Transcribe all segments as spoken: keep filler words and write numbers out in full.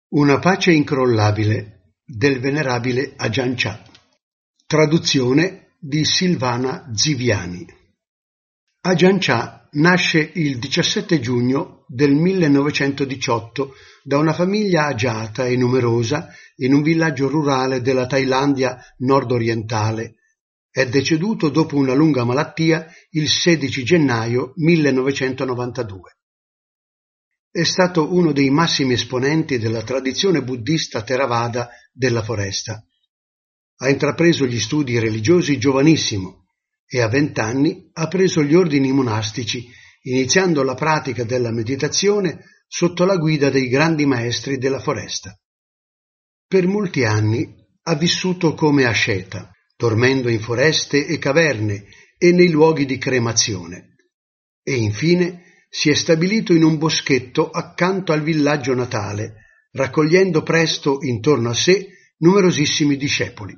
Una pace incrollabile del venerabile Ajahn Chah. Traduzione di Silvana Ziviani. Ajahn Chah nasce il diciassette giugno del millenovecentodiciotto da una famiglia agiata e numerosa in un villaggio rurale della Thailandia nord-orientale. È deceduto dopo una lunga malattia il sedici gennaio millenovecentonovantadue. È stato uno dei massimi esponenti della tradizione buddista Theravada della foresta. Ha intrapreso gli studi religiosi giovanissimo e a vent'anni ha preso gli ordini monastici, iniziando la pratica della meditazione sotto la guida dei grandi maestri della foresta. Per molti anni ha vissuto come asceta, dormendo in foreste e caverne e nei luoghi di cremazione, e infine si è stabilito in un boschetto accanto al villaggio natale, raccogliendo presto intorno a sé numerosissimi discepoli.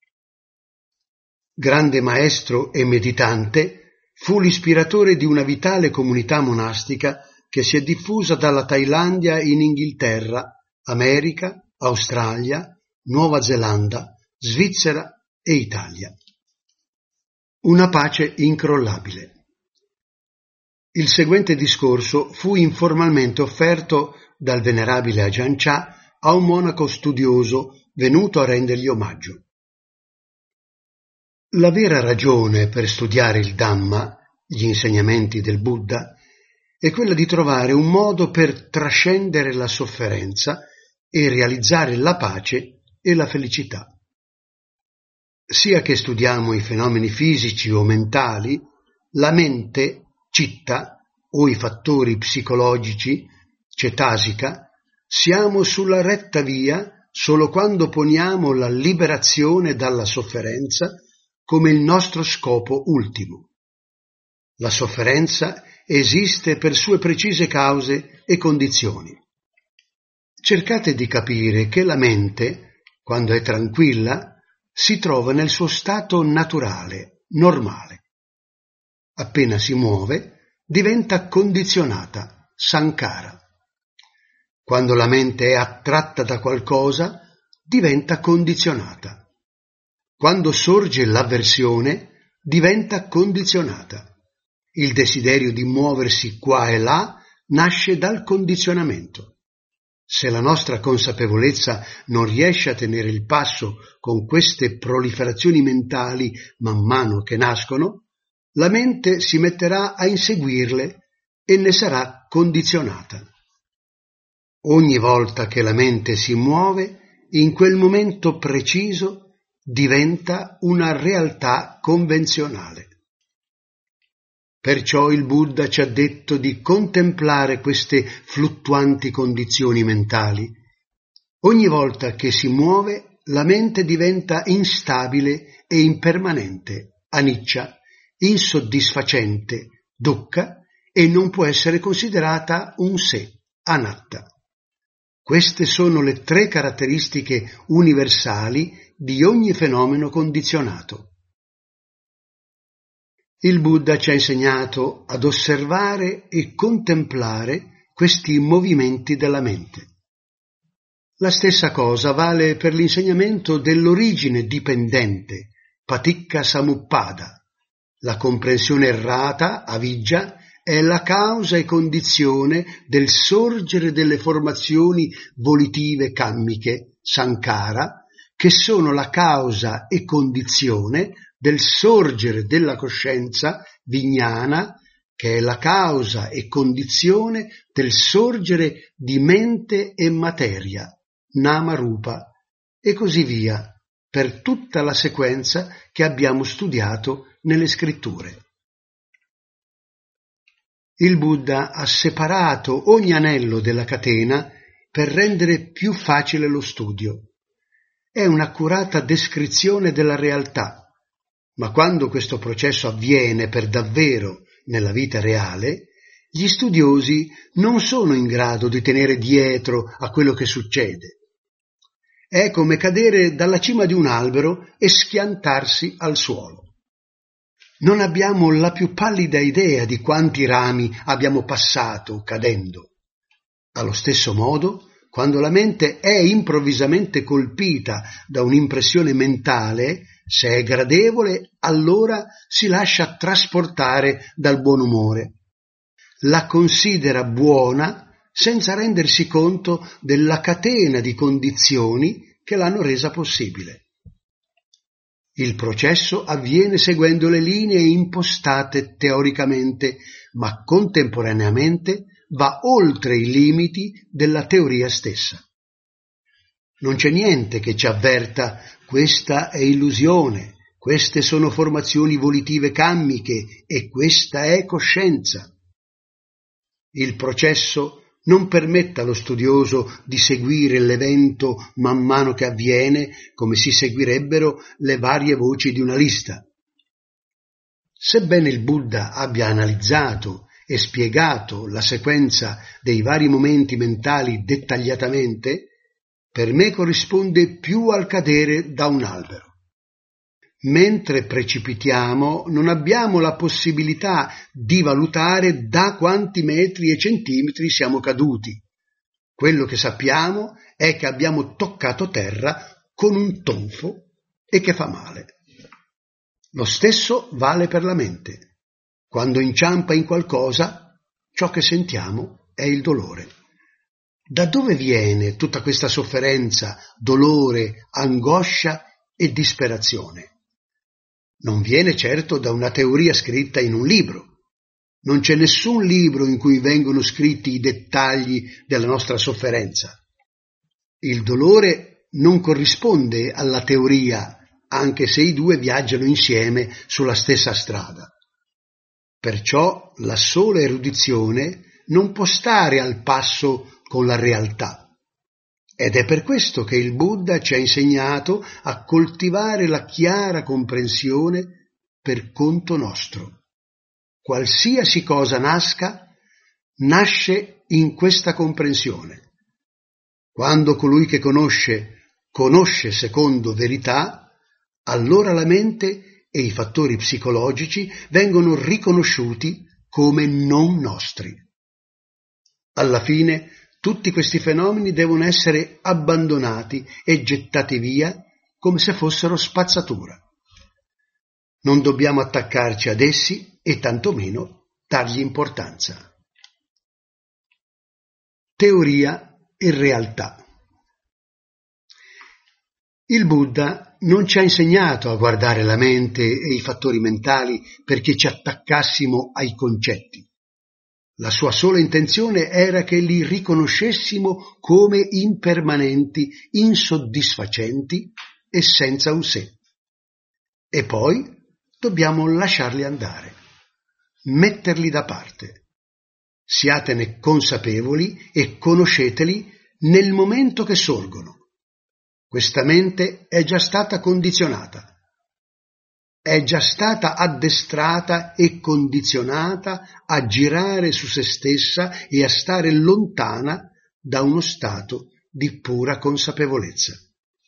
Grande maestro e meditante, fu l'ispiratore di una vitale comunità monastica che si è diffusa dalla Thailandia in Inghilterra, America, Australia, Nuova Zelanda, Svizzera e Italia. Una pace incrollabile. Il seguente discorso fu informalmente offerto dal venerabile Ajahn Chah a un monaco studioso venuto a rendergli omaggio. La vera ragione per studiare il Dhamma, gli insegnamenti del Buddha, è quella di trovare un modo per trascendere la sofferenza e realizzare la pace e la felicità. Sia che studiamo i fenomeni fisici o mentali, la mente, citta, o i fattori psicologici, cetasica, siamo sulla retta via solo quando poniamo la liberazione dalla sofferenza come il nostro scopo ultimo. La sofferenza esiste per sue precise cause e condizioni. Cercate di capire che la mente, quando è tranquilla, si trova nel suo stato naturale, normale. Appena si muove, diventa condizionata, sankhara. Quando la mente è attratta da qualcosa, diventa condizionata. Quando sorge l'avversione, diventa condizionata. Il desiderio di muoversi qua e là nasce dal condizionamento. Se la nostra consapevolezza non riesce a tenere il passo con queste proliferazioni mentali man mano che nascono, la mente si metterà a inseguirle e ne sarà condizionata. Ogni volta che la mente si muove, in quel momento preciso diventa una realtà convenzionale. Perciò il Buddha ci ha detto di contemplare queste fluttuanti condizioni mentali. Ogni volta che si muove, la mente diventa instabile e impermanente, anicca, insoddisfacente, dukkha, e non può essere considerata un sé, anatta. Queste sono le tre caratteristiche universali di ogni fenomeno condizionato. Il Buddha ci ha insegnato ad osservare e contemplare questi movimenti della mente. La stessa cosa vale per l'insegnamento dell'origine dipendente, paticca samuppada. La comprensione errata, avijja, è la causa e condizione del sorgere delle formazioni volitive kammiche, sankhara, che sono la causa e condizione del sorgere della coscienza vijnana, che è la causa e condizione del sorgere di mente e materia, nama rupa, e così via, per tutta la sequenza che abbiamo studiato nelle scritture. Il Buddha ha separato ogni anello della catena per rendere più facile lo studio. È un'accurata descrizione della realtà, ma quando questo processo avviene per davvero nella vita reale, gli studiosi non sono in grado di tenere dietro a quello che succede. È come cadere dalla cima di un albero e schiantarsi al suolo. Non abbiamo la più pallida idea di quanti rami abbiamo passato cadendo. Allo stesso modo, Quando la mente è improvvisamente colpita da un'impressione mentale, se è gradevole, allora si lascia trasportare dal buon umore. La considera buona senza rendersi conto della catena di condizioni che l'hanno resa possibile. Il processo avviene seguendo le linee impostate teoricamente, ma contemporaneamente va oltre i limiti della teoria stessa. Non c'è niente che ci avverta: questa è illusione, queste sono formazioni volitive kammiche e questa è coscienza. Il processo non permette allo studioso di seguire l'evento man mano che avviene, come si seguirebbero le varie voci di una lista. Sebbene il Buddha abbia analizzato e spiegato la sequenza dei vari momenti mentali dettagliatamente, per me corrisponde più al cadere da un albero. Mentre precipitiamo non abbiamo la possibilità di valutare da quanti metri e centimetri siamo caduti. Quello che sappiamo è che abbiamo toccato terra con un tonfo e che fa male. Lo stesso vale per la mente. Quando inciampa in qualcosa, ciò che sentiamo è il dolore. Da dove viene tutta questa sofferenza, dolore, angoscia e disperazione? Non viene certo da una teoria scritta in un libro. Non c'è nessun libro in cui vengono scritti i dettagli della nostra sofferenza. Il dolore non corrisponde alla teoria, anche se i due viaggiano insieme sulla stessa strada. Perciò la sola erudizione non può stare al passo con la realtà. Ed è per questo che il Buddha ci ha insegnato a coltivare la chiara comprensione per conto nostro. Qualsiasi cosa nasca, nasce in questa comprensione. Quando colui che conosce, conosce secondo verità, allora la mente e i fattori psicologici vengono riconosciuti come non nostri. Alla fine, tutti questi fenomeni devono essere abbandonati e gettati via come se fossero spazzatura. Non dobbiamo attaccarci ad essi e tantomeno dargli importanza. Teoria e realtà. Il Buddha non ci ha insegnato a guardare la mente e i fattori mentali perché ci attaccassimo ai concetti. La sua sola intenzione era che li riconoscessimo come impermanenti, insoddisfacenti e senza un sé. E poi dobbiamo lasciarli andare, metterli da parte. Siatene consapevoli e conosceteli nel momento che sorgono. Questa mente è già stata condizionata. È già stata addestrata e condizionata a girare su se stessa e a stare lontana da uno stato di pura consapevolezza.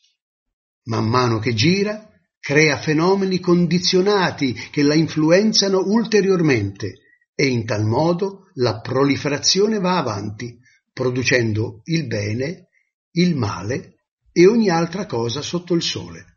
Man mano che gira, crea fenomeni condizionati che la influenzano ulteriormente e in tal modo la proliferazione va avanti, producendo il bene, il male e ogni altra cosa sotto il sole.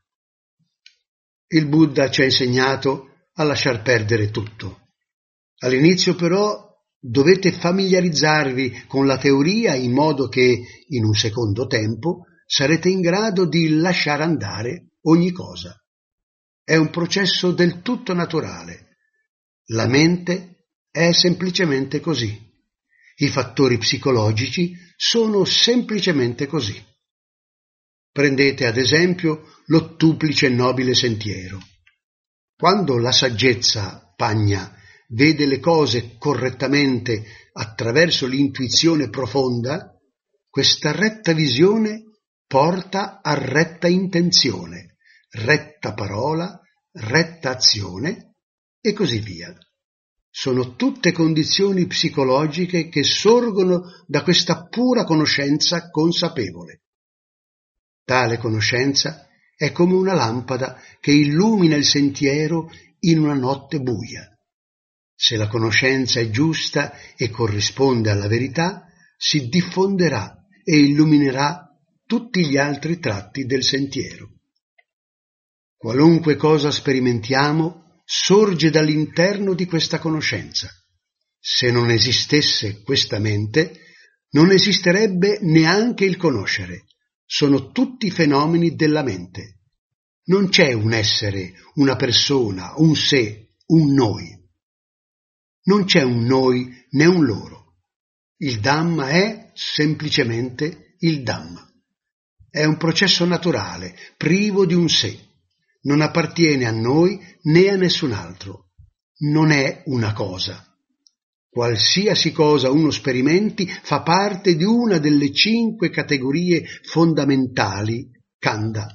Il Buddha ci ha insegnato a lasciar perdere tutto. All'inizio però dovete familiarizzarvi con la teoria in modo che in un secondo tempo sarete in grado di lasciare andare ogni cosa. È un processo del tutto naturale. La mente è semplicemente così. I fattori psicologici sono semplicemente così. Prendete ad esempio l'ottuplice nobile sentiero. Quando la saggezza, Pagna, vede le cose correttamente attraverso l'intuizione profonda, questa retta visione porta a retta intenzione, retta parola, retta azione e così via. Sono tutte condizioni psicologiche che sorgono da questa pura conoscenza consapevole. Tale conoscenza è come una lampada che illumina il sentiero in una notte buia. Se la conoscenza è giusta e corrisponde alla verità, si diffonderà e illuminerà tutti gli altri tratti del sentiero. Qualunque cosa sperimentiamo sorge dall'interno di questa conoscenza. Se non esistesse questa mente, non esisterebbe neanche il conoscere. Sono tutti fenomeni della mente. Non c'è un essere, una persona, un sé, un noi. Non c'è un noi né un loro. Il Dhamma è semplicemente il Dhamma. È un processo naturale, privo di un sé. Non appartiene a noi né a nessun altro. Non è una cosa. Qualsiasi cosa uno sperimenti fa parte di una delle cinque categorie fondamentali Khandha: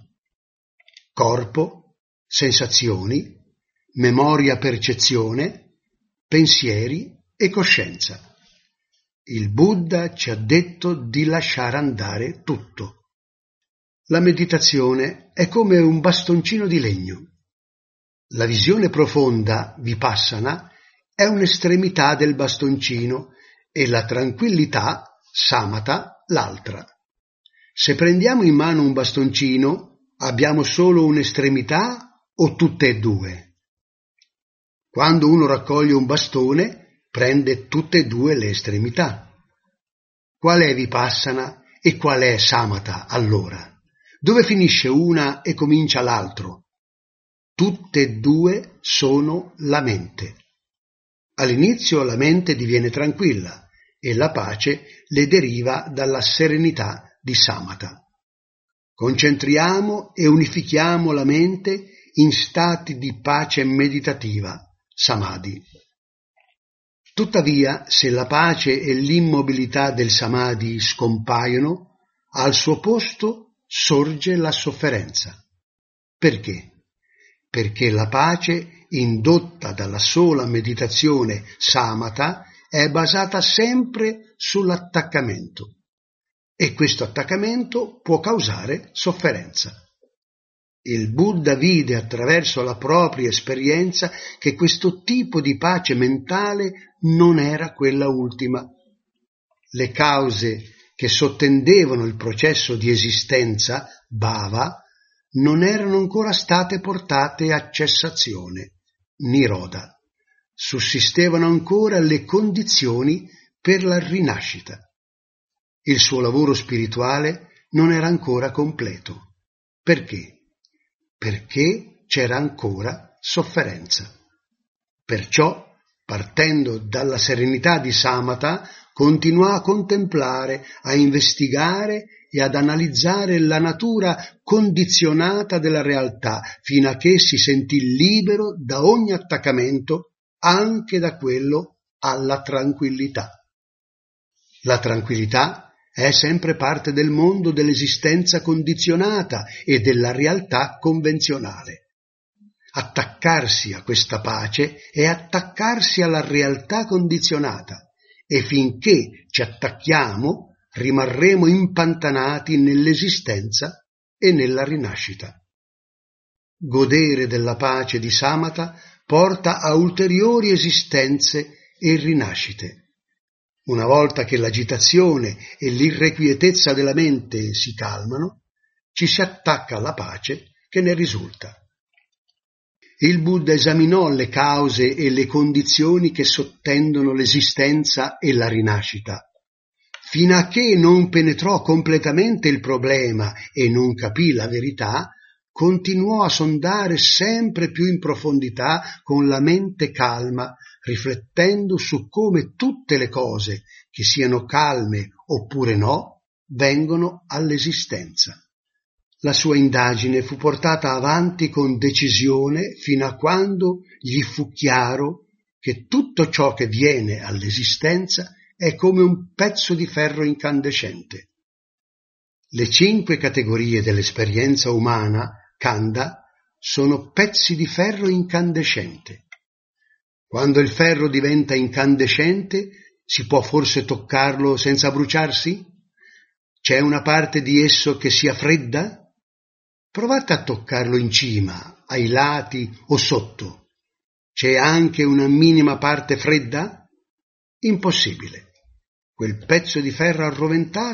corpo, sensazioni, memoria-percezione, pensieri e coscienza. Il Buddha ci ha detto di lasciare andare tutto. La meditazione è come un bastoncino di legno. La visione profonda, vipassana, è un'estremità del bastoncino e la tranquillità, samatha, l'altra. Se prendiamo in mano un bastoncino, abbiamo solo un'estremità o tutte e due? Quando uno raccoglie un bastone, prende tutte e due le estremità. Qual è vipassana e qual è samatha allora? Dove finisce una e comincia l'altro? Tutte e due sono la mente. All'inizio la mente diviene tranquilla e la pace le deriva dalla serenità di samatha. Concentriamo e unifichiamo la mente in stati di pace meditativa, samadhi. Tuttavia, se la pace e l'immobilità del samadhi scompaiono, al suo posto sorge la sofferenza. Perché? Perché la pace indotta dalla sola meditazione samatha è basata sempre sull'attaccamento e questo attaccamento può causare sofferenza. Il Buddha vide attraverso la propria esperienza che questo tipo di pace mentale non era quella ultima. Le cause che sottendevano il processo di esistenza, bhava, non erano ancora state portate a cessazione, nirodha. Sussistevano ancora le condizioni per la rinascita. Il suo lavoro spirituale non era ancora completo. Perché? Perché c'era ancora sofferenza. Perciò, partendo dalla serenità di samatha, continuò a contemplare, a investigare e ad analizzare la natura condizionata della realtà, fino a che si sentì libero da ogni attaccamento, anche da quello alla tranquillità. La tranquillità è sempre parte del mondo dell'esistenza condizionata e della realtà convenzionale. Attaccarsi a questa pace è attaccarsi alla realtà condizionata e finché ci attacchiamo rimarremo impantanati nell'esistenza e nella rinascita. Godere della pace di samatha porta a ulteriori esistenze e rinascite. Una volta che l'agitazione e l'irrequietezza della mente si calmano, ci si attacca alla pace che ne risulta. Il Buddha esaminò le cause e le condizioni che sottendono l'esistenza e la rinascita. Fino a che non penetrò completamente il problema e non capì la verità, continuò a sondare sempre più in profondità con la mente calma, riflettendo su come tutte le cose, che siano calme oppure no, vengono all'esistenza. La sua indagine fu portata avanti con decisione fino a quando gli fu chiaro che tutto ciò che viene all'esistenza è come un pezzo di ferro incandescente. Le cinque categorie dell'esperienza umana, Khandha, sono pezzi di ferro incandescente. Quando il ferro diventa incandescente, si può forse toccarlo senza bruciarsi? C'è una parte di esso che sia fredda? Provate a toccarlo in cima, ai lati o sotto. C'è anche una minima parte fredda? Impossibile. Quel pezzo di ferro arroventato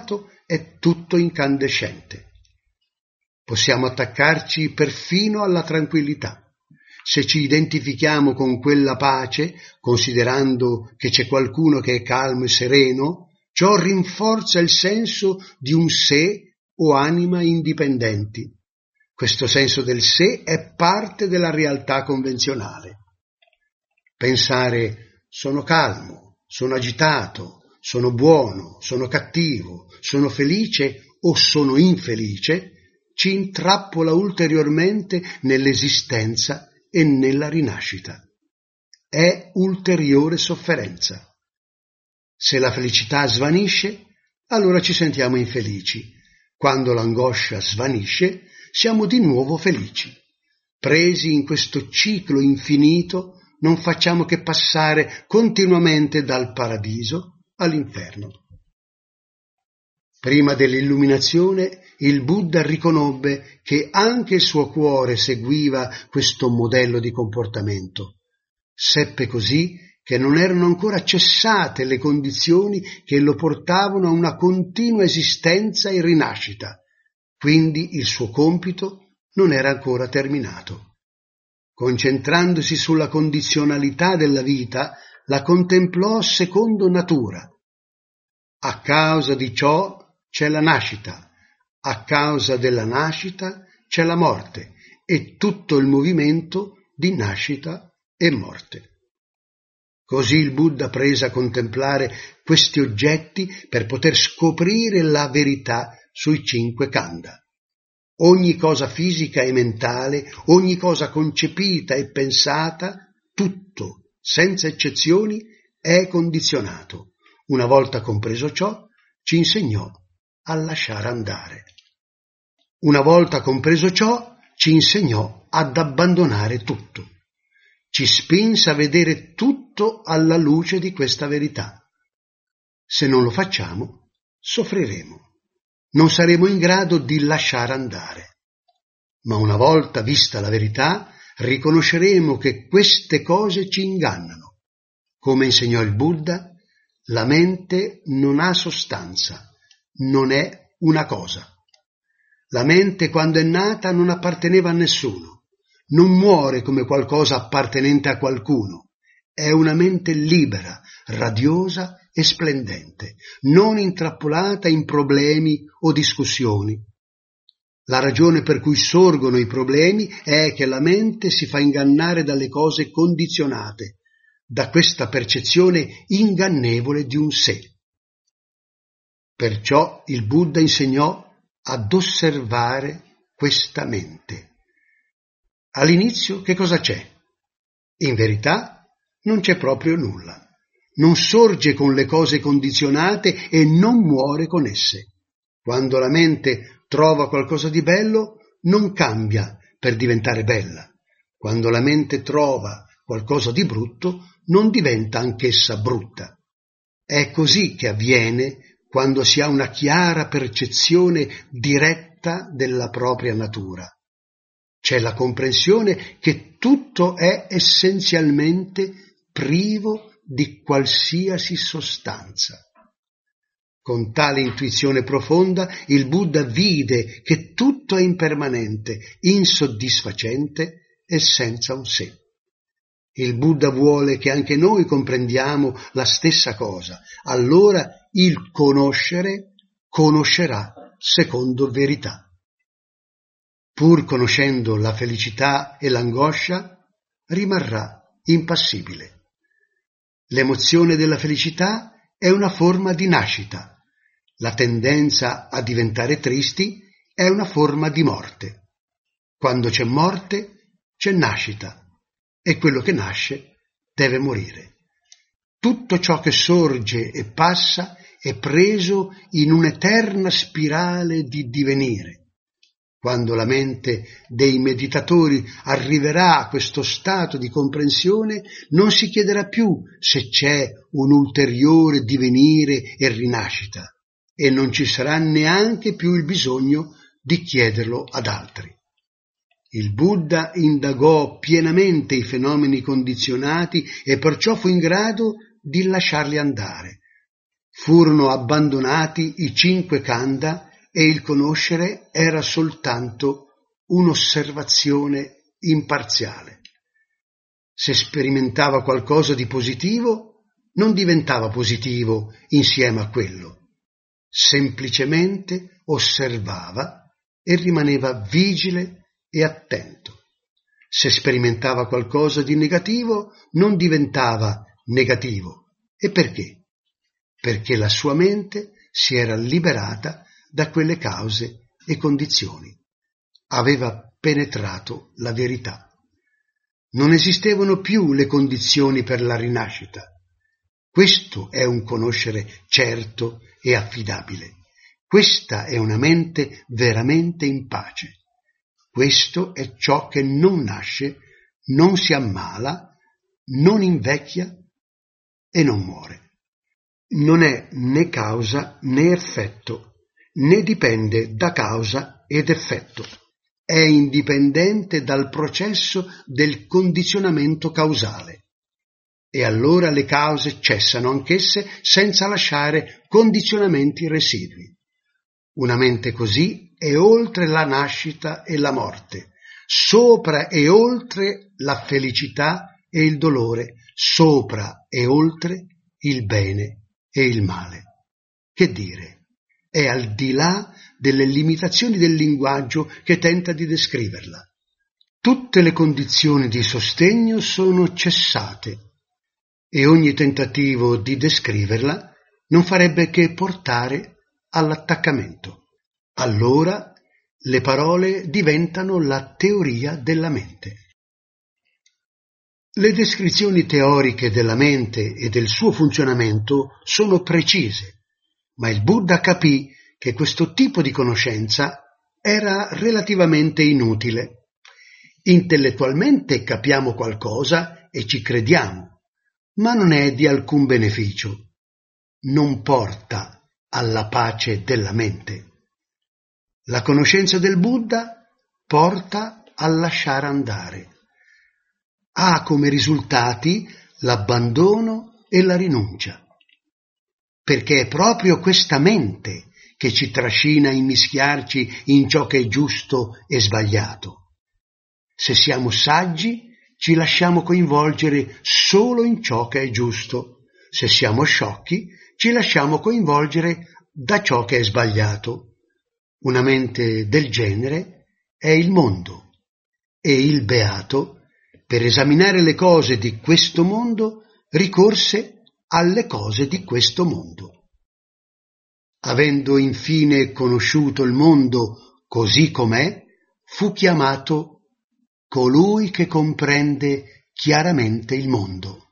è tutto incandescente. Possiamo attaccarci perfino alla tranquillità. Se ci identifichiamo con quella pace, considerando che c'è qualcuno che è calmo e sereno, ciò rinforza il senso di un sé o anima indipendenti. Questo senso del sé è parte della realtà convenzionale. Pensare sono calmo, sono agitato, sono buono, sono cattivo, sono felice o sono infelice ci intrappola ulteriormente nell'esistenza e nella rinascita. È ulteriore sofferenza. Se la felicità svanisce, allora ci sentiamo infelici. Quando l'angoscia svanisce, siamo di nuovo felici. Presi in questo ciclo infinito, non facciamo che passare continuamente dal paradiso all'inferno. Prima dell'illuminazione, il Buddha riconobbe che anche il suo cuore seguiva questo modello di comportamento. Seppe così che non erano ancora cessate le condizioni che lo portavano a una continua esistenza e rinascita, quindi il suo compito non era ancora terminato. Concentrandosi sulla condizionalità della vita, la contemplò secondo natura. A causa di ciò c'è la nascita, a causa della nascita c'è la morte e tutto il movimento di nascita e morte. Così il Buddha prese a contemplare questi oggetti per poter scoprire la verità sui cinque khandha. Ogni cosa fisica e mentale, ogni cosa concepita e pensata, tutto, senza eccezioni, è condizionato. Una volta compreso ciò, ci insegnò a lasciare andare. Una volta compreso ciò, ci insegnò ad abbandonare tutto. Ci spinse a vedere tutto alla luce di questa verità. Se non lo facciamo, soffriremo. Non saremo in grado di lasciare andare. Ma una volta vista la verità, riconosceremo che queste cose ci ingannano. Come insegnò il Buddha, la mente non ha sostanza, non è una cosa. La mente, quando è nata, non apparteneva a nessuno. Non muore come qualcosa appartenente a qualcuno. È una mente libera, radiosa e splendente, non intrappolata in problemi o discussioni. La ragione per cui sorgono i problemi è che la mente si fa ingannare dalle cose condizionate, da questa percezione ingannevole di un sé. Perciò il Buddha insegnò ad osservare questa mente. All'inizio che cosa c'è? In verità non c'è proprio nulla. Non sorge con le cose condizionate e non muore con esse. Quando la mente trova qualcosa di bello, non cambia per diventare bella. Quando la mente trova qualcosa di brutto, non diventa anch'essa brutta. È così che avviene quando si ha una chiara percezione diretta della propria natura. C'è la comprensione che tutto è essenzialmente privo di qualsiasi sostanza. Con tale intuizione profonda, il Buddha vide che tutto è impermanente, insoddisfacente e senza un sé. Il Buddha vuole che anche noi comprendiamo la stessa cosa. Allora il conoscere conoscerà secondo verità. Pur conoscendo la felicità e l'angoscia, rimarrà impassibile. L'emozione della felicità è una forma di nascita. La tendenza a diventare tristi è una forma di morte. Quando c'è morte, c'è nascita. E quello che nasce deve morire. Tutto ciò che sorge e passa è preso in un'eterna spirale di divenire. Quando la mente dei meditatori arriverà a questo stato di comprensione, non si chiederà più se c'è un ulteriore divenire e rinascita, e non ci sarà neanche più il bisogno di chiederlo ad altri. Il Buddha indagò pienamente i fenomeni condizionati e perciò fu in grado di lasciarli andare. Furono abbandonati i cinque khandha e il conoscere era soltanto un'osservazione imparziale. Se sperimentava qualcosa di positivo, non diventava positivo insieme a quello. Semplicemente osservava e rimaneva vigile e attento. Se sperimentava qualcosa di negativo, non diventava negativo. E perché? Perché la sua mente si era liberata da quelle cause e condizioni. Aveva penetrato la verità. Non esistevano più le condizioni per la rinascita. Questo è un conoscere certo e affidabile. Questa è una mente veramente in pace. Questo è ciò che non nasce, non si ammala, non invecchia e non muore. Non è né causa né effetto, né dipende da causa ed effetto. È indipendente dal processo del condizionamento causale. E allora le cause cessano anch'esse senza lasciare condizionamenti residui. Una mente così è oltre la nascita e la morte, sopra e oltre la felicità e il dolore, sopra e oltre il bene e il male. Che dire? È al di là delle limitazioni del linguaggio che tenta di descriverla. Tutte le condizioni di sostegno sono cessate e ogni tentativo di descriverla non farebbe che portare all'attaccamento. Allora le parole diventano la teoria della mente. Le descrizioni teoriche della mente e del suo funzionamento sono precise, ma il Buddha capì che questo tipo di conoscenza era relativamente inutile. Intellettualmente capiamo qualcosa e ci crediamo, ma non è di alcun beneficio. Non porta alla pace della mente. La conoscenza del Buddha porta a lasciare andare. Ha come risultati l'abbandono e la rinuncia. Perché è proprio questa mente che ci trascina a immischiarci in ciò che è giusto e sbagliato. Se siamo saggi, ci lasciamo coinvolgere solo in ciò che è giusto. Se siamo sciocchi, ci lasciamo coinvolgere da ciò che è sbagliato. Una mente del genere è il mondo, e il beato, per esaminare le cose di questo mondo, ricorse alle cose di questo mondo. Avendo infine conosciuto il mondo così com'è, fu chiamato colui che comprende chiaramente il mondo.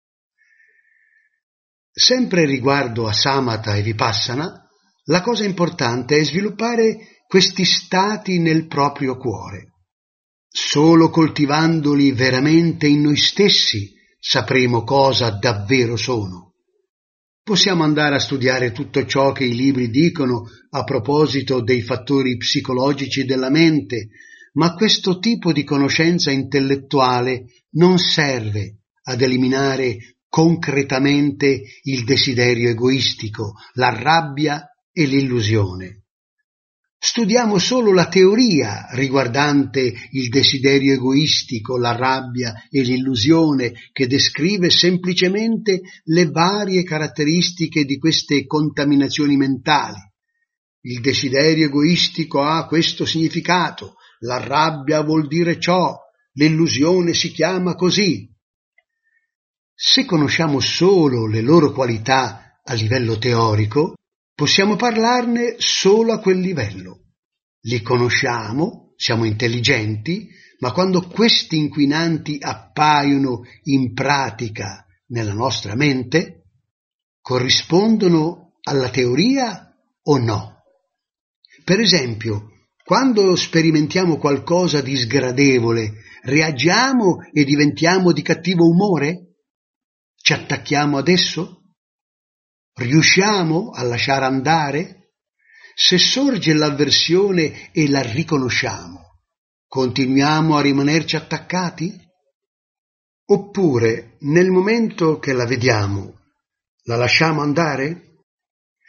Sempre riguardo a samatha e vipassana, la cosa importante è sviluppare questi stati nel proprio cuore. Solo coltivandoli veramente in noi stessi sapremo cosa davvero sono. Possiamo andare a studiare tutto ciò che i libri dicono a proposito dei fattori psicologici della mente, ma questo tipo di conoscenza intellettuale non serve ad eliminare concretamente il desiderio egoistico, la rabbia e l'illusione. Studiamo solo la teoria riguardante il desiderio egoistico, la rabbia e l'illusione, che descrive semplicemente le varie caratteristiche di queste contaminazioni mentali. Il desiderio egoistico ha questo significato, la rabbia vuol dire ciò, l'illusione si chiama così. Se conosciamo solo le loro qualità a livello teorico, possiamo parlarne solo a quel livello. Li conosciamo, siamo intelligenti, ma quando questi inquinanti appaiono in pratica nella nostra mente, corrispondono alla teoria o no? Per esempio, quando sperimentiamo qualcosa di sgradevole, reagiamo e diventiamo di cattivo umore? Ci attacchiamo ad esso? Riusciamo a lasciare andare? Se sorge l'avversione e la riconosciamo, continuiamo a rimanerci attaccati? Oppure, nel momento che la vediamo, la lasciamo andare?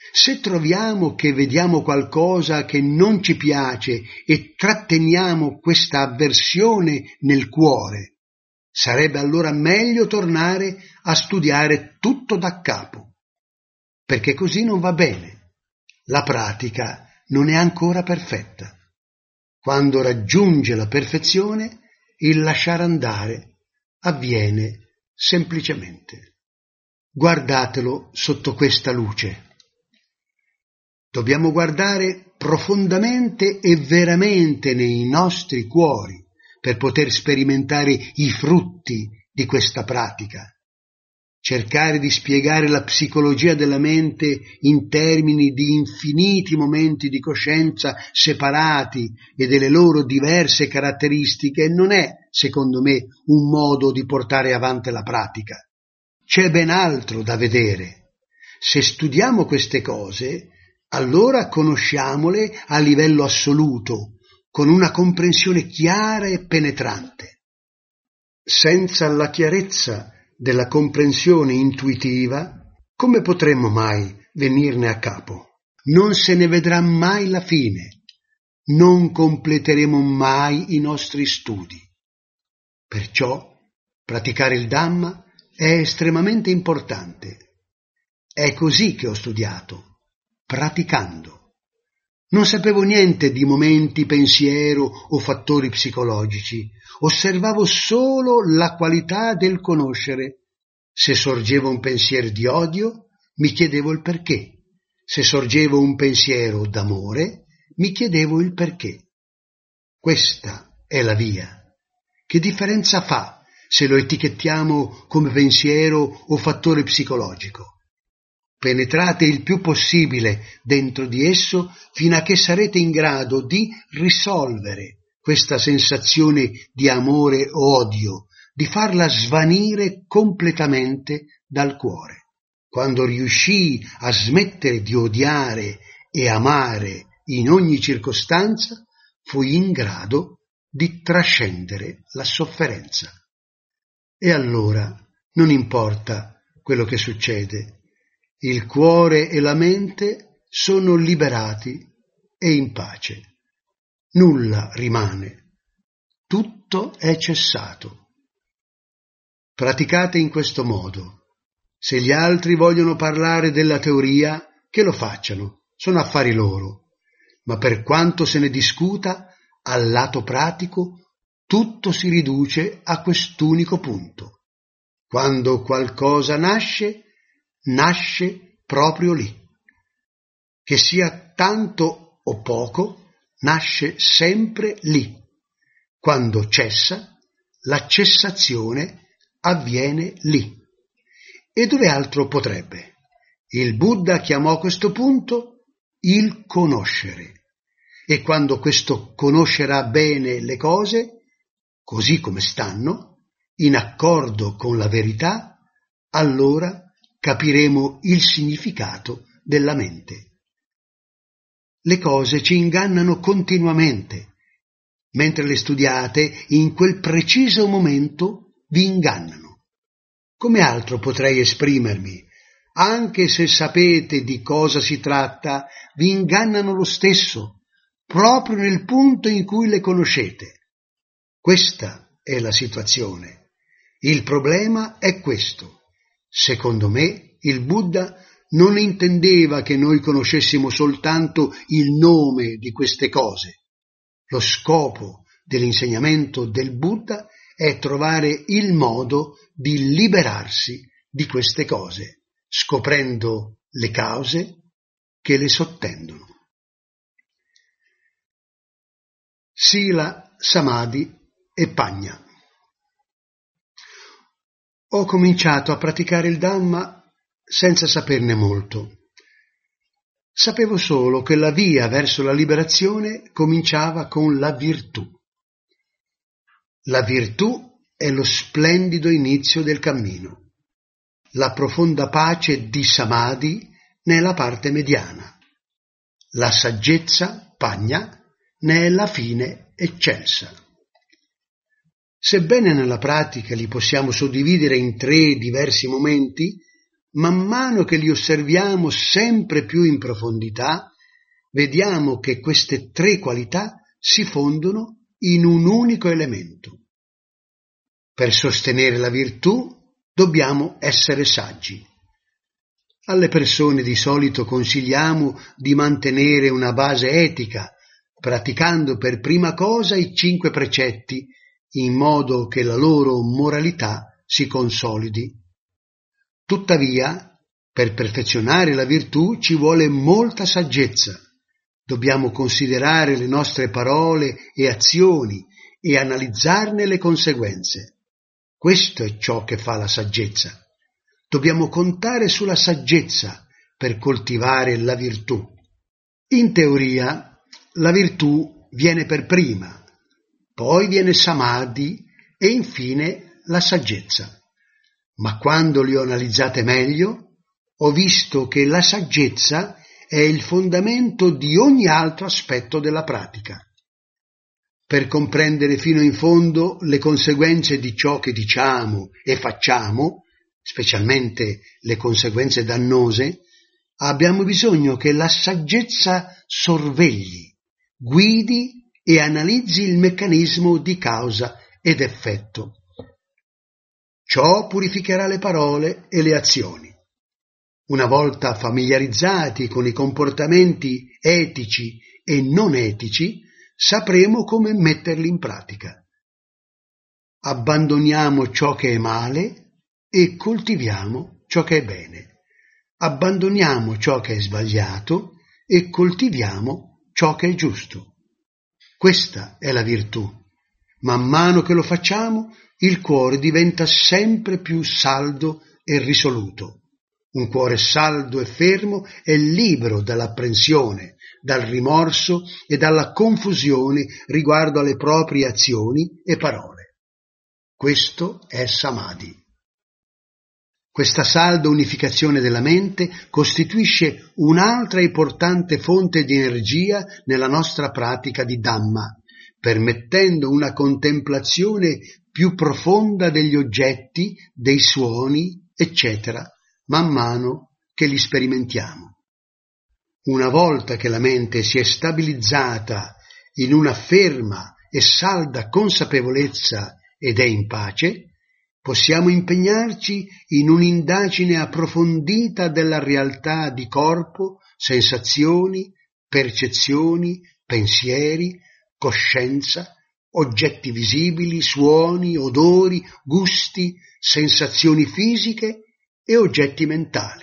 Se troviamo che vediamo qualcosa che non ci piace e tratteniamo questa avversione nel cuore, sarebbe allora meglio tornare a studiare tutto da capo, perché così non va bene. La pratica non è ancora perfetta. Quando raggiunge la perfezione, il lasciare andare avviene semplicemente. Guardatelo sotto questa luce. Dobbiamo guardare profondamente e veramente nei nostri cuori per poter sperimentare i frutti di questa pratica. Cercare di spiegare la psicologia della mente in termini di infiniti momenti di coscienza separati e delle loro diverse caratteristiche non è, secondo me, un modo di portare avanti la pratica. C'è ben altro da vedere. Se studiamo queste cose, allora conosciamole a livello assoluto, con una comprensione chiara e penetrante. Senza la chiarezza della comprensione intuitiva, come potremmo mai venirne a capo? Non se ne vedrà mai la fine, non completeremo mai i nostri studi. Perciò praticare il Dhamma è estremamente importante. È così che ho studiato. Praticando. Non sapevo niente di momenti, pensiero o fattori psicologici, osservavo solo la qualità del conoscere. Se sorgeva un pensiero di odio, mi chiedevo il perché. Se sorgeva un pensiero d'amore, mi chiedevo il perché. Questa è la via. Che differenza fa se lo etichettiamo come pensiero o fattore psicologico? Penetrate il più possibile dentro di esso fino a che sarete in grado di risolvere questa sensazione di amore o odio, di farla svanire completamente dal cuore. Quando riuscii a smettere di odiare e amare in ogni circostanza, fui in grado di trascendere la sofferenza. E allora non importa quello che succede, il cuore e la mente sono liberati e in pace. Nulla rimane. Tutto è cessato. Praticate in questo modo. Se gli altri vogliono parlare della teoria, che lo facciano, sono affari loro. Ma per quanto se ne discuta, al lato pratico, tutto si riduce a quest'unico punto. Quando qualcosa nasce, nasce proprio lì. Che sia tanto o poco, nasce sempre lì. Quando cessa, la cessazione avviene lì. E dove altro potrebbe? Il Buddha chiamò questo punto il conoscere. E quando questo conoscerà bene le cose, così come stanno, in accordo con la verità, allora capiremo il significato della mente. Le cose ci ingannano continuamente. Mentre le studiate, in quel preciso momento vi ingannano. Come altro potrei esprimermi? Anche se sapete di cosa si tratta, vi ingannano lo stesso, proprio nel punto in cui le conoscete. Questa è la situazione. Il problema è questo. Secondo me, il Buddha non intendeva che noi conoscessimo soltanto il nome di queste cose. Lo scopo dell'insegnamento del Buddha è trovare il modo di liberarsi di queste cose, scoprendo le cause che le sottendono. Sila, Samadhi e Pagna. Ho cominciato a praticare il Dhamma senza saperne molto. Sapevo solo che la via verso la liberazione cominciava con la virtù. La virtù è lo splendido inizio del cammino. La profonda pace di Samadhi ne è la parte mediana. La saggezza, Pagna, ne è la fine eccelsa. Sebbene nella pratica li possiamo suddividere in tre diversi momenti, man mano che li osserviamo sempre più in profondità, vediamo che queste tre qualità si fondono in un unico elemento. Per sostenere la virtù dobbiamo essere saggi. Alle persone di solito consigliamo di mantenere una base etica, praticando per prima cosa i cinque precetti, in modo che la loro moralità si consolidi. Tuttavia, per perfezionare la virtù ci vuole molta saggezza. Dobbiamo considerare le nostre parole e azioni e analizzarne le conseguenze. Questo è ciò che fa la saggezza. Dobbiamo contare sulla saggezza per coltivare la virtù. In teoria, la virtù viene per prima, poi viene samadhi e infine la saggezza. Ma quando le ho analizzate meglio, ho visto che la saggezza è il fondamento di ogni altro aspetto della pratica. Per comprendere fino in fondo le conseguenze di ciò che diciamo e facciamo, specialmente le conseguenze dannose, abbiamo bisogno che la saggezza sorvegli, guidi e analizzi il meccanismo di causa ed effetto. Ciò purificherà le parole e le azioni. Una volta familiarizzati con i comportamenti etici e non etici, sapremo come metterli in pratica. Abbandoniamo ciò che è male e coltiviamo ciò che è bene. Abbandoniamo ciò che è sbagliato e coltiviamo ciò che è giusto. Questa è la virtù. Man mano che lo facciamo, il cuore diventa sempre più saldo e risoluto. Un cuore saldo e fermo è libero dall'apprensione, dal rimorso e dalla confusione riguardo alle proprie azioni e parole. Questo è samadhi. Questa salda unificazione della mente costituisce un'altra importante fonte di energia nella nostra pratica di Dhamma, permettendo una contemplazione più profonda degli oggetti, dei suoni, eccetera, man mano che li sperimentiamo. Una volta che la mente si è stabilizzata in una ferma e salda consapevolezza ed è in pace, possiamo impegnarci in un'indagine approfondita della realtà di corpo, sensazioni, percezioni, pensieri, coscienza, oggetti visibili, suoni, odori, gusti, sensazioni fisiche e oggetti mentali.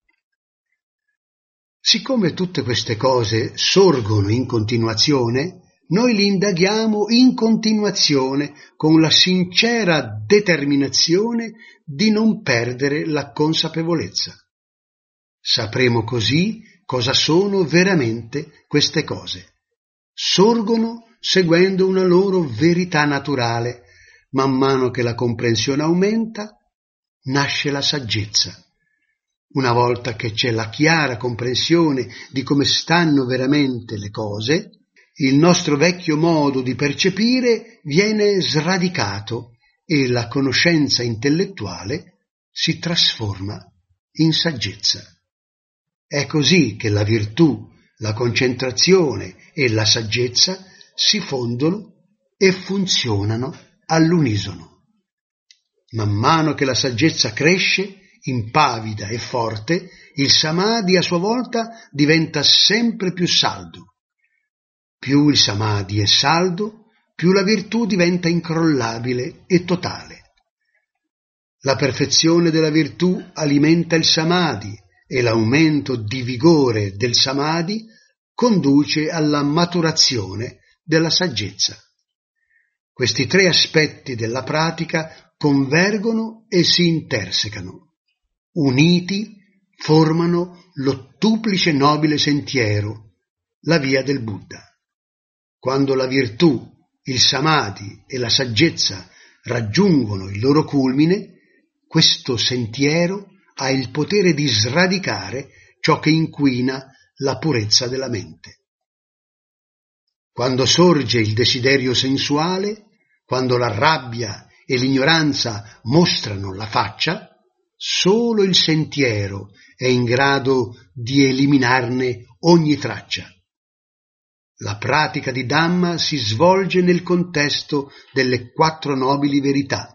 Siccome tutte queste cose sorgono in continuazione, noi li indaghiamo in continuazione con la sincera determinazione di non perdere la consapevolezza. Sapremo così cosa sono veramente queste cose. Sorgono seguendo una loro verità naturale. Man mano che la comprensione aumenta, nasce la saggezza. Una volta che c'è la chiara comprensione di come stanno veramente le cose, il nostro vecchio modo di percepire viene sradicato e la conoscenza intellettuale si trasforma in saggezza. È così che la virtù, la concentrazione e la saggezza si fondono e funzionano all'unisono. Man mano che la saggezza cresce, impavida e forte, il samadhi a sua volta diventa sempre più saldo. Più il samadhi è saldo, più la virtù diventa incrollabile e totale. La perfezione della virtù alimenta il samadhi e l'aumento di vigore del samadhi conduce alla maturazione della saggezza. Questi tre aspetti della pratica convergono e si intersecano. Uniti formano l'ottuplice nobile sentiero, la via del Buddha. Quando la virtù, il samadhi e la saggezza raggiungono il loro culmine, questo sentiero ha il potere di sradicare ciò che inquina la purezza della mente. Quando sorge il desiderio sensuale, quando la rabbia e l'ignoranza mostrano la faccia, solo il sentiero è in grado di eliminarne ogni traccia. La pratica di Dhamma si svolge nel contesto delle quattro nobili verità: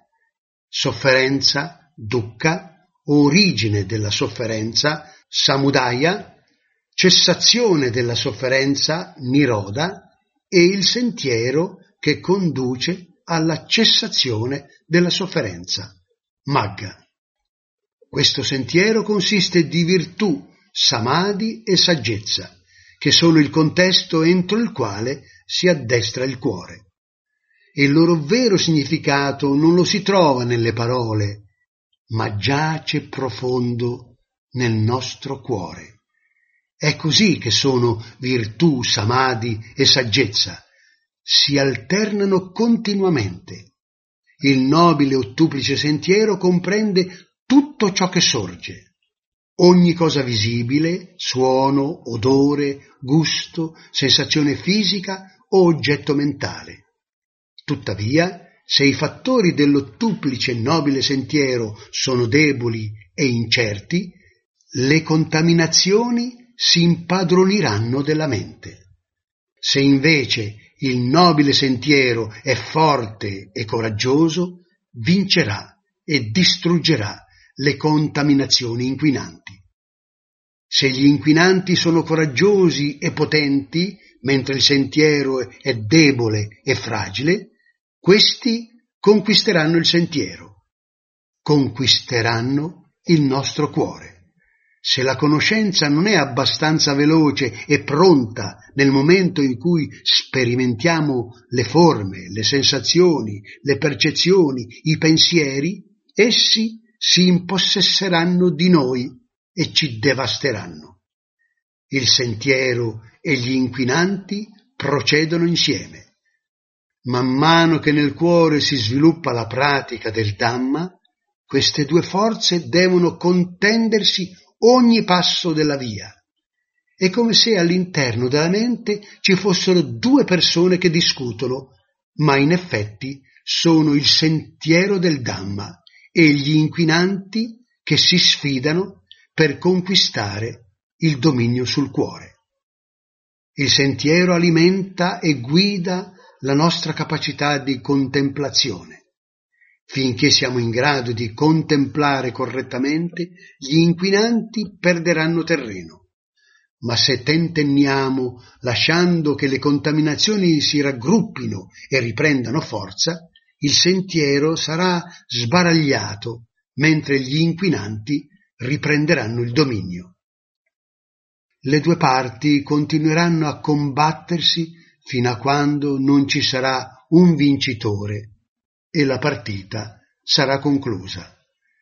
sofferenza, dukkha, origine della sofferenza, samudaya, cessazione della sofferenza, nirodha, e il sentiero che conduce alla cessazione della sofferenza, magga. Questo sentiero consiste di virtù, samadhi e saggezza, che sono il contesto entro il quale si addestra il cuore. E il loro vero significato non lo si trova nelle parole, ma giace profondo nel nostro cuore. È così che sono virtù, samadhi e saggezza. Si alternano continuamente. Il nobile ottuplice sentiero comprende tutto ciò che sorge. Ogni cosa visibile, suono, odore, gusto, sensazione fisica o oggetto mentale. Tuttavia, se i fattori dell'ottuplice nobile sentiero sono deboli e incerti, le contaminazioni si impadroniranno della mente. Se invece il nobile sentiero è forte e coraggioso, vincerà e distruggerà le contaminazioni inquinanti. Se gli inquinanti sono coraggiosi e potenti, mentre il sentiero è debole e fragile, questi conquisteranno il sentiero, conquisteranno il nostro cuore. Se la conoscenza non è abbastanza veloce e pronta nel momento in cui sperimentiamo le forme, le sensazioni, le percezioni, i pensieri, essi si impossesseranno di noi e ci devasteranno. Il sentiero e gli inquinanti procedono insieme. Man mano che nel cuore si sviluppa la pratica del Dhamma, queste due forze devono contendersi ogni passo della via. È come se all'interno della mente ci fossero due persone che discutono, ma in effetti sono il sentiero del Dhamma e gli inquinanti che si sfidano per conquistare il dominio sul cuore. Il sentiero alimenta e guida la nostra capacità di contemplazione. Finché siamo in grado di contemplare correttamente, gli inquinanti perderanno terreno. Ma se tentenniamo lasciando che le contaminazioni si raggruppino e riprendano forza, il sentiero sarà sbaragliato, mentre gli inquinanti riprenderanno il dominio. Le due parti continueranno a combattersi fino a quando non ci sarà un vincitore e la partita sarà conclusa.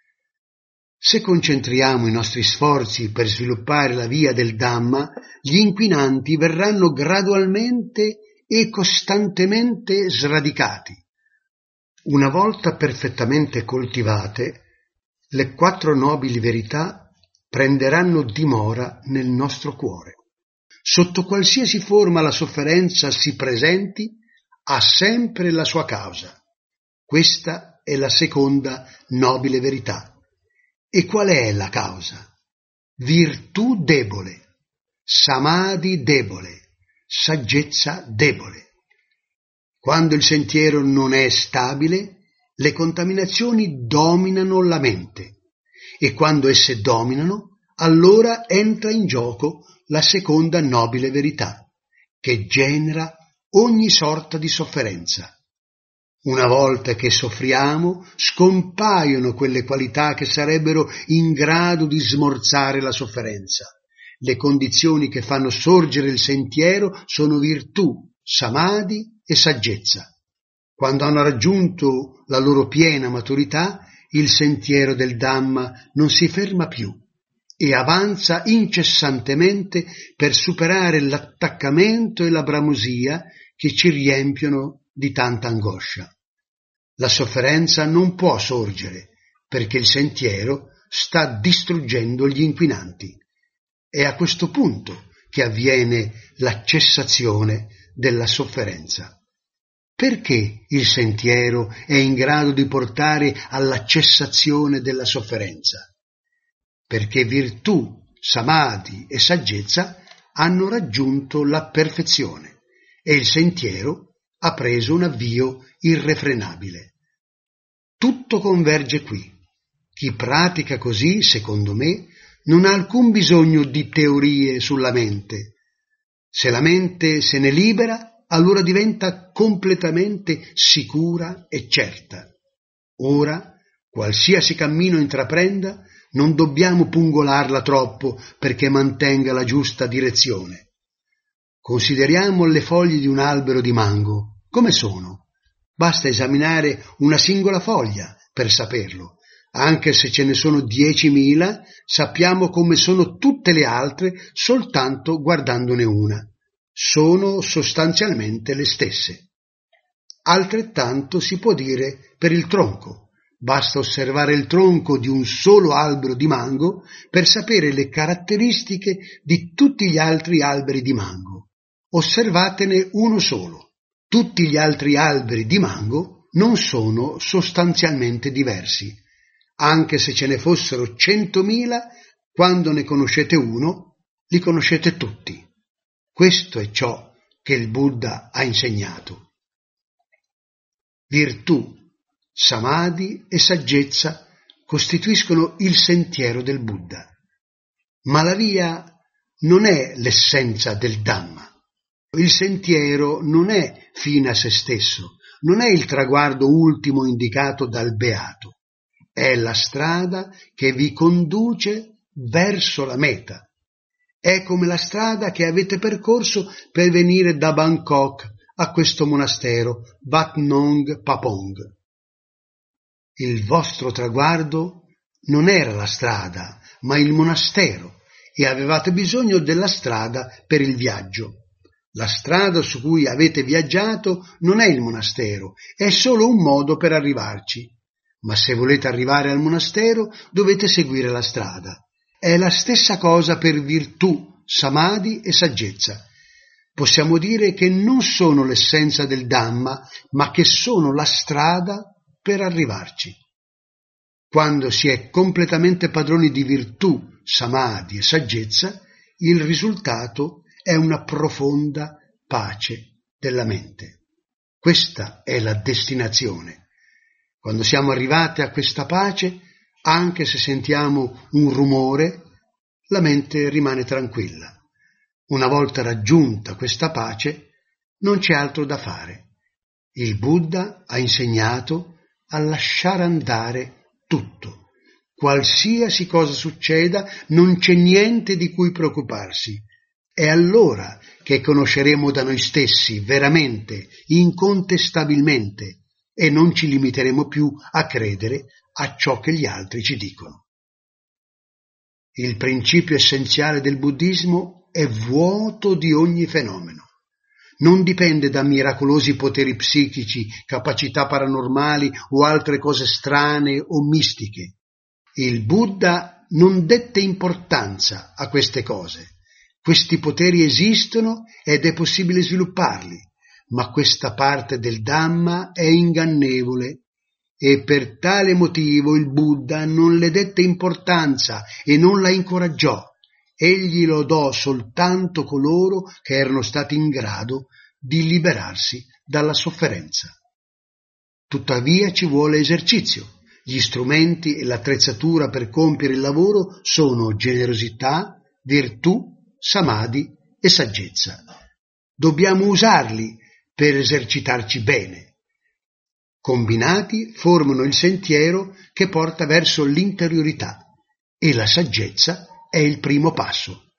Se concentriamo i nostri sforzi per sviluppare la via del Dhamma, gli inquinanti verranno gradualmente e costantemente sradicati. Una volta perfettamente coltivate, le quattro nobili verità prenderanno dimora nel nostro cuore. Sotto qualsiasi forma la sofferenza si presenti, ha sempre la sua causa. Questa è la seconda nobile verità. E qual è la causa? Virtù debole, samadhi debole, saggezza debole. Quando il sentiero non è stabile, le contaminazioni dominano la mente, e quando esse dominano, allora entra in gioco la seconda nobile verità, che genera ogni sorta di sofferenza. Una volta che soffriamo, scompaiono quelle qualità che sarebbero in grado di smorzare la sofferenza. Le condizioni che fanno sorgere il sentiero sono virtù, samadhi e saggezza. Quando hanno raggiunto la loro piena maturità, il sentiero del Dhamma non si ferma più e avanza incessantemente per superare l'attaccamento e la bramosia che ci riempiono di tanta angoscia. La sofferenza non può sorgere perché il sentiero sta distruggendo gli inquinanti. È a questo punto che avviene la cessazione della sofferenza. Perché il sentiero è in grado di portare alla cessazione della sofferenza? perché virtù, samadhi e saggezza hanno raggiunto la perfezione e il sentiero ha preso un avvio irrefrenabile. Tutto converge qui. Chi pratica così, secondo me, non ha alcun bisogno di teorie sulla mente. Se la mente se ne libera, allora diventa completamente sicura e certa. Ora, qualsiasi cammino intraprenda, non dobbiamo pungolarla troppo perché mantenga la giusta direzione. Consideriamo le foglie di un albero di mango. Come sono? Basta esaminare una singola foglia per saperlo. Anche se ce ne sono diecimila, sappiamo come sono tutte le altre soltanto guardandone una. Sono sostanzialmente le stesse. Altrettanto si può dire per il tronco. Basta osservare il tronco di un solo albero di mango per sapere le caratteristiche di tutti gli altri alberi di mango. Osservatene uno solo. Tutti gli altri alberi di mango non sono sostanzialmente diversi. Anche se ce ne fossero centomila, quando ne conoscete uno, li conoscete tutti. Questo è ciò che il Buddha ha insegnato. Virtù, samadhi e saggezza costituiscono il sentiero del Buddha. Ma la via non è l'essenza del Dhamma. Il sentiero non è fine a se stesso, non è il traguardo ultimo indicato dal beato. È la strada che vi conduce verso la meta. È come la strada che avete percorso per venire da Bangkok a questo monastero, Wat Nong Papong. Il vostro traguardo non era la strada, ma il monastero, e avevate bisogno della strada per il viaggio. La strada su cui avete viaggiato non è il monastero, è solo un modo per arrivarci. Ma se volete arrivare al monastero, dovete seguire la strada. È la stessa cosa per virtù, samadhi e saggezza. Possiamo dire che non sono l'essenza del Dhamma, ma che sono la strada per arrivarci. Quando si è completamente padroni di virtù, samadhi e saggezza, il risultato è una profonda pace della mente. Questa è la destinazione. Quando siamo arrivati a questa pace, anche se sentiamo un rumore, la mente rimane tranquilla. Una volta raggiunta questa pace, non c'è altro da fare. Il Buddha ha insegnato a lasciare andare tutto. Qualsiasi cosa succeda, non c'è niente di cui preoccuparsi. È allora che conosceremo da noi stessi, veramente, incontestabilmente, e non ci limiteremo più a credere a ciò che gli altri ci dicono. Il principio essenziale del buddismo è vuoto di ogni fenomeno. Non dipende da miracolosi poteri psichici, capacità paranormali o altre cose strane o mistiche. Il Buddha non dette importanza a queste cose. Questi poteri esistono ed è possibile svilupparli, ma questa parte del Dhamma è ingannevole e per tale motivo il Buddha non le dette importanza e non la incoraggiò. Egli lodò soltanto coloro che erano stati in grado di liberarsi dalla sofferenza. Tuttavia ci vuole esercizio. Gli strumenti e l'attrezzatura per compiere il lavoro sono generosità, virtù, samadhi e saggezza. Dobbiamo usarli per esercitarci bene. Combinati formano il sentiero che porta verso l'interiorità e la saggezza è il primo passo.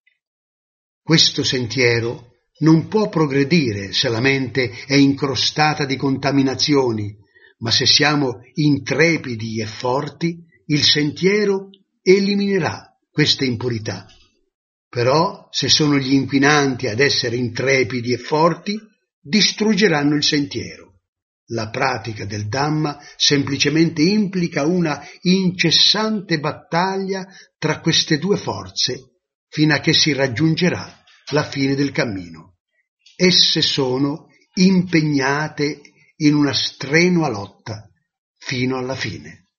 Questo sentiero non può progredire se la mente è incrostata di contaminazioni, ma se siamo intrepidi e forti, il sentiero eliminerà queste impurità. Però, se sono gli inquinanti ad essere intrepidi e forti, distruggeranno il sentiero. La pratica del Dhamma semplicemente implica una incessante battaglia tra queste due forze, fino a che si raggiungerà la fine del cammino. Esse sono impegnate in una strenua lotta fino alla fine.